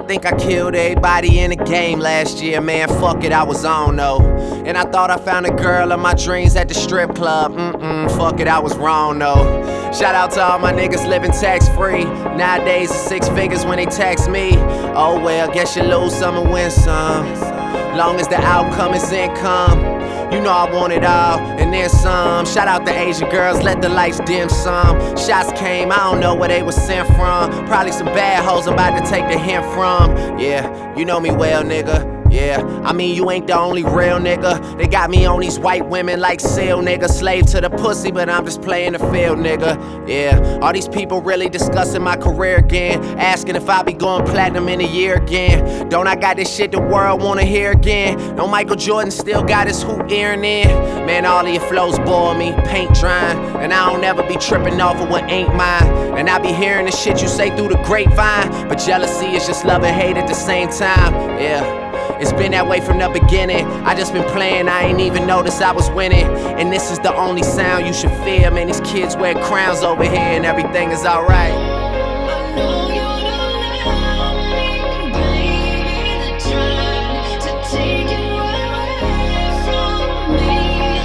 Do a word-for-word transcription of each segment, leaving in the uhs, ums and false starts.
think I killed everybody in the game last year, man, fuck it, I was on though. And I thought I found a girl of my dreams at the strip club, mm-mm, fuck it, I was wrong though. Shout out to all my niggas living tax-free. Nowadays it's six figures when they tax me. Oh well, guess you lose some and win some. Long as the outcome is income. You know I want it all, and then some. Shout out to Asian girls, let the lights dim some. Shots came, I don't know where they was sent from. Probably some bad hoes I'm about to take the hint from. Yeah, you know me well, nigga. Yeah, I mean you ain't the only real nigga. They got me on these white women like seal, nigga. Slave to the pussy, but I'm just playing the field, nigga. Yeah, all these people really discussing my career again, asking if I'll be going platinum in a year again. Don't I got this shit the world wanna hear again? No, Michael Jordan still got his hoop earring in. Man, all of your flows bore me, paint drying. And I don't ever be tripping off of what ain't mine. And I be hearing the shit you say through the grapevine, but jealousy is just love and hate at the same time. Yeah, it's been that way from the beginning. I just been playing, I ain't even noticed I was winning. And this is the only sound you should fear. Man, these kids wear crowns over here and everything is alright. I know you don't love me, baby. They're trying to take you away from me.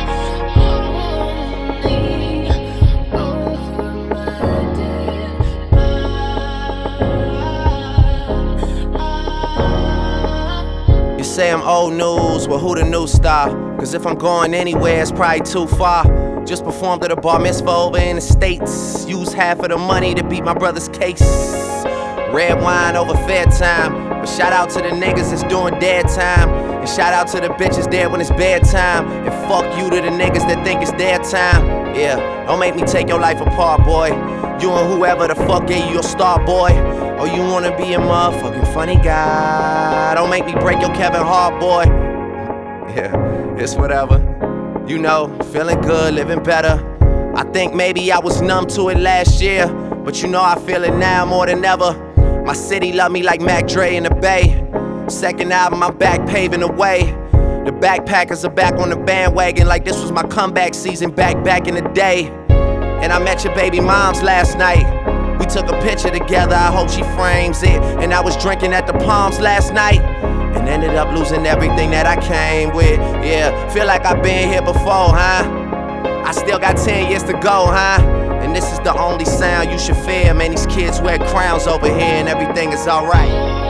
Only over my dead body. You say I'm old news, well who the new star? Cause if I'm going anywhere it's probably too far. Just performed at a bar mitzvah over in the States. Used half of the money to beat my brother's case. Red wine over fair time. But shout out to the niggas that's doing dead time. And shout out to the bitches dead when it's bedtime. And fuck you to the niggas that think it's their time. Yeah, don't make me take your life apart, boy. You and whoever the fuck gave you your star, boy. Or you wanna be a motherfucking funny guy. Don't make me break your Kevin Hart, boy. Yeah, it's whatever. You know, feeling good, living better. I think maybe I was numb to it last year, but you know I feel it now more than ever. My city love me like Mac Dre in the Bay. Second album, I'm back paving the way. The backpackers are back on the bandwagon like this was my comeback season back, back in the day. And I met your baby moms last night. We took a picture together, I hope she frames it. And I was drinking at the Palms last night and ended up losing everything that I came with. Yeah, feel like I've been here before, huh? I still got ten years to go, huh? And this is the only sound you should fear. Man, these kids wear crowns over here and everything is alright.